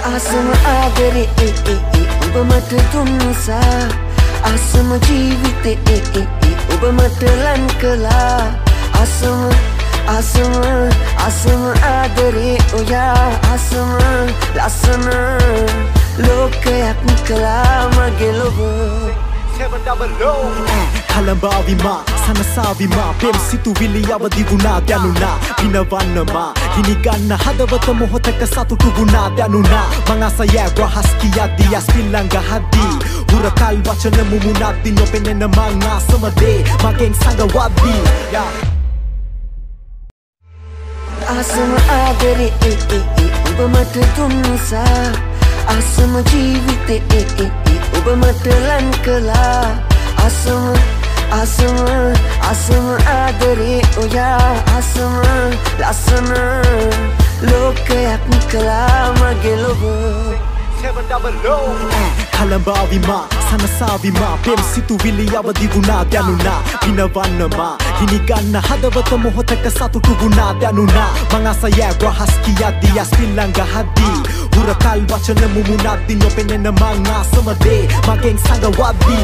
ආසම ආදරේ ඔබ මට දුන් නිසා ආසම ජීවිතේ ඔබ මට ලං කළා ආසම ආදරේ ඔයා ආසම ලස්සන ලෝකයක් කළා මගේ ලොව කලඹාවිමා සනසාවිමා පෙම් සිතුවිලි අවදි වුණා දැනුණා පිනවන්නමා ගිනිගන්න හදවත මොහොතක සතුටු වුණා දැනුණා මං අසයැ රහස් කියද්දී අස්පිල්ලං ගහද්දී හුරතල් වචන මුමුණද්දී නොපෙනෙන මං ආසම දේ මගෙන් සඟවද්දී ආසම ආදරේ ඔබ මට දුන් නිසා ආසම ජීවිතේ ඔබ මට ලං කළා ආසම ආදරේ ඔයා ආසම ලස්සන ලෝකයක් කළා මගේ ලොව කලඹාවිමා සනසාවිමා පෙම් සිතුවිලි අවදි වුණා දැනුණා පිනවන්නමා ගිනිගන්න හදවත මොහොතක සතුටු වුණා දැනුණා මං අසයැ රහස් කියද්දී අස්පිල්ලං ගහද්දී හුරතල් වචන මුමුණද්දී නොපෙනෙන මං ආසම දේ මගෙන් සඟවද්දී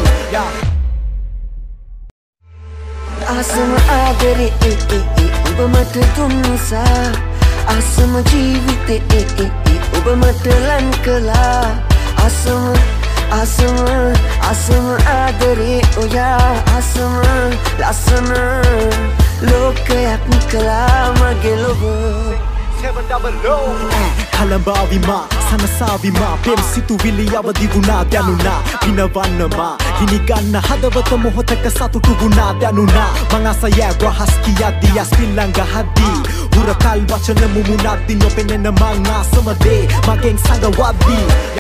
ආසම ආදරේ ඔබ මට දුන් නිසා ආසම ජීවිතේ ඔබ මට ලං කළා ආසම ආදරේ ඔයා ආසම ලස්සන ලෝකයක් කළා මගේ ලොව කලඹාවිමා සනසාවිමා පෙම් සිතුවිලි අවදි වුණා දැනුණා පිනවන්නමා ගිනිගන්න හදවත මොහොතක සතුටු වුණා දැනුණා මං අසයැ රහස් කියද්දී අස්පිල්ලං ගහද්දී හුරතල් වචන මුමුණද්දී නොපෙනෙන මං ආසම දේ මගෙන් සඟවද්දී